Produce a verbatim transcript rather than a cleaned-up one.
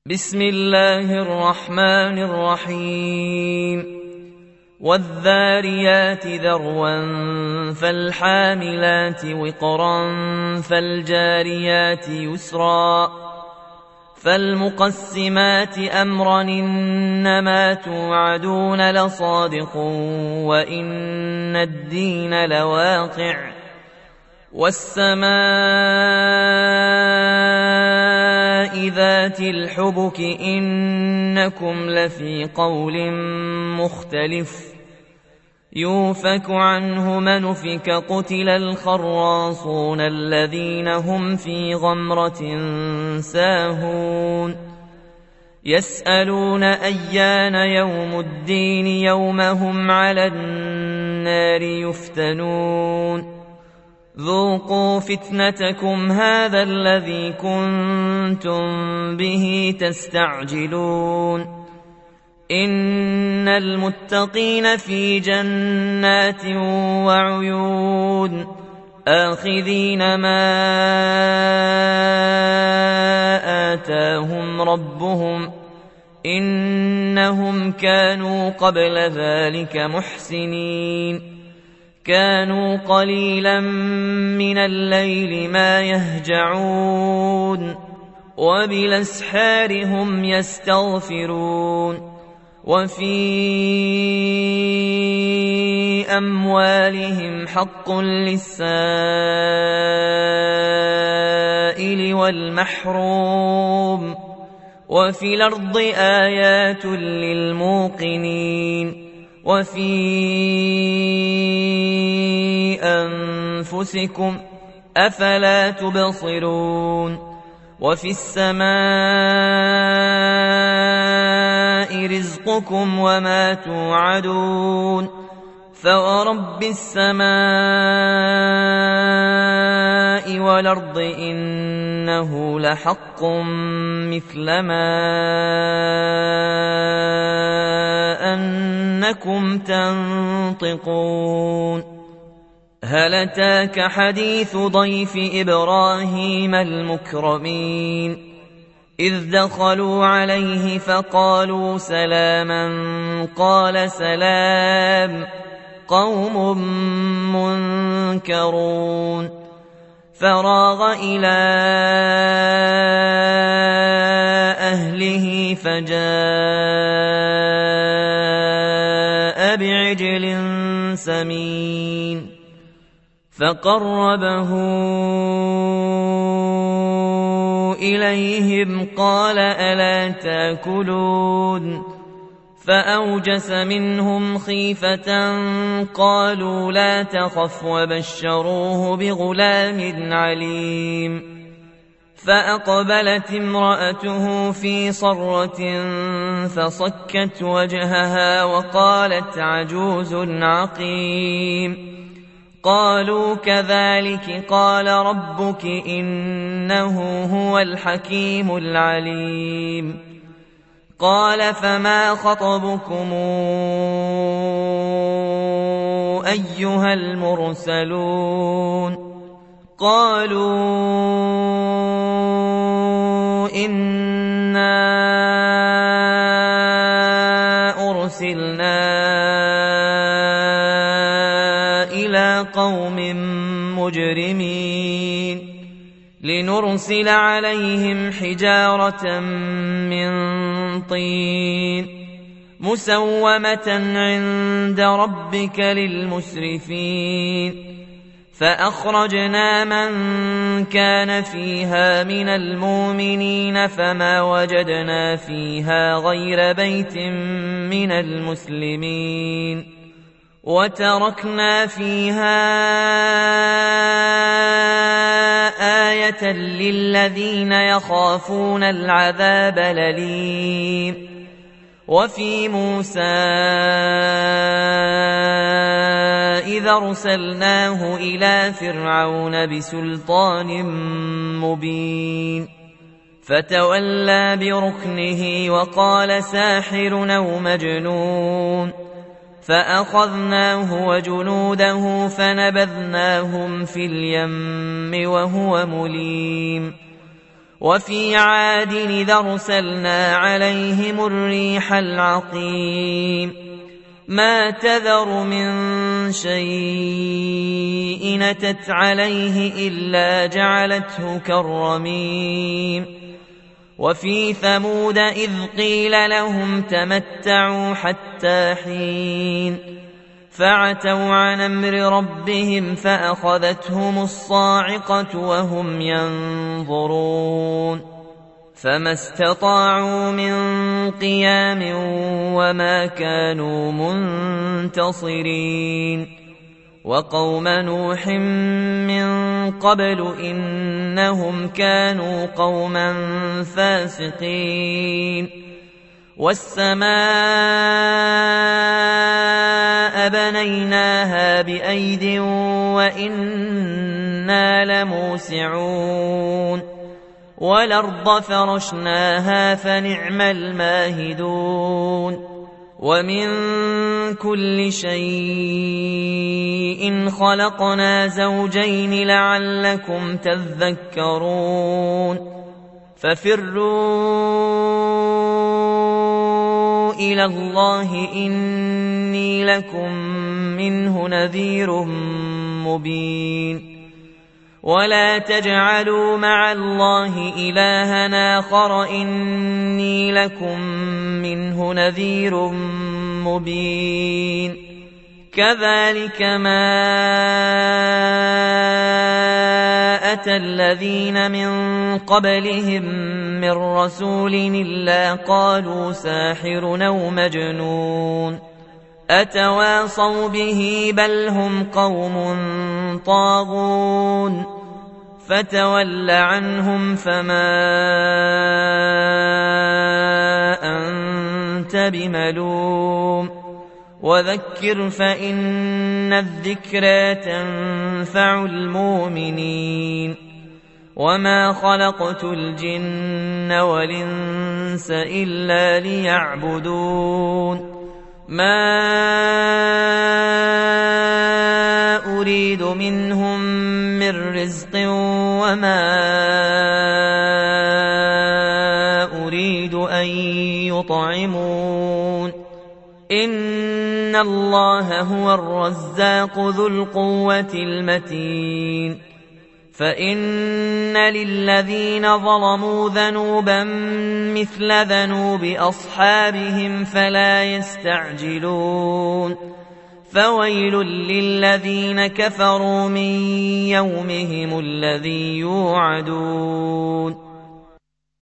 بسم الله الرحمن الرحيم والذاريات ذروا فالحاملات وقرا فالجاريات يسرا فالمقسمات أمرا إنما توعدون لصادق وإن الدين لواقع والسماء ذات الحبك إنكم لفي قول مختلف يوفك عنه من أفك قتل الخراصون الذين هم في غمرة ساهون يسألون أيان يوم الدين يوم هم على النار يفتنون ذوقوا فتنتكم هذا الذي كنتم به تستعجلون إن المتقين في جنات وعيون آخذين ما آتاهم ربهم إنهم كانوا قبل ذلك محسنين كانوا قليلا من الليل ما يهجعون وبالأسحار هم يستغفرون وفي أموالهم حق للسائل والمحروم وفي الأرض آيات للموقنين وفي أنفسكم أفلا تبصرون وفي السماء رزقكم وما توعدون فورب السماء والأرض إنه لحق مثل ما أنكم تنطقون هل أتاك حديث ضيف إبراهيم المكرمين إذ دخلوا عليه فقالوا سلاما قال سلام قوم منكرون فراغ إلى أهله فجاء بعجل سمين فقربه إليهم قال ألا تأكلون فأوجس منهم خيفة قالوا لا تخف وبشروه بغلام عليم فأقبلت امرأته في صرة فصكت وجهها وقالت عجوز عقيم قالوا كذلك قال ربك إنه هو الحكيم العليم قال فما خطبكم أيها المرسلون قالوا إنا أرسلنا إلى قوم مجرمين لنرسل عليهم حجارة من طين مسومة عند ربك للمسرفين فأخرجنا من كان فيها من المؤمنين فما وجدنا فيها غير بيت من المسلمين وتركنا فيها آية للذين يخافون العذاب الأليم وفي موسى إذا أرسلناه إلى فرعون بسلطان مبين فتولى بركنه وقال ساحر أو مجنون فأخذناه وجنوده فنبذناهم في اليم وهو مليم وفي عاد إذ أرسلنا عليهم الريح العقيم ما تذر من شيء أتت عليه إلا جعلته كالرميم وفي ثمود إذ قيل لهم تمتعوا حتى حين فعتوا عن أمر ربهم فأخذتهم الصاعقة وهم ينظرون فما استطاعوا من قيام وما كانوا منتصرين وقوم نوح من قبل إنهم كانوا قوما فاسقين والسماء بنيناها بأيد وإنا لموسعون والأرض فرشناها فنعم الماهدون ومن كل شيء خلقنا زوجين لعلكم تذكرون ففروا إلى الله إني لكم منه نذير مبين ولا تجعلوا مع الله إلها آخر إني لكم منه نذير مبين كذلك ما أتى الذين من قبلهم من رسول إلا قالوا ساحر أو مجنون أتواصوا به بل هم قوم طاغون فتول عنهم فما أنت بملوم وذكر فإن الذكرى تنفع المؤمنين وما خلقت الجن والإنس إلا ليعبدون ما أريد منهم من رزق وما أريد أن يطعمون إن الله هو الرزاق ذو القوة المتين فإن للذين ظلموا ذنوبا مثل ذنوب أصحابهم فلا يستعجلون فويل للذين كفروا من يومهم الذي يوعدون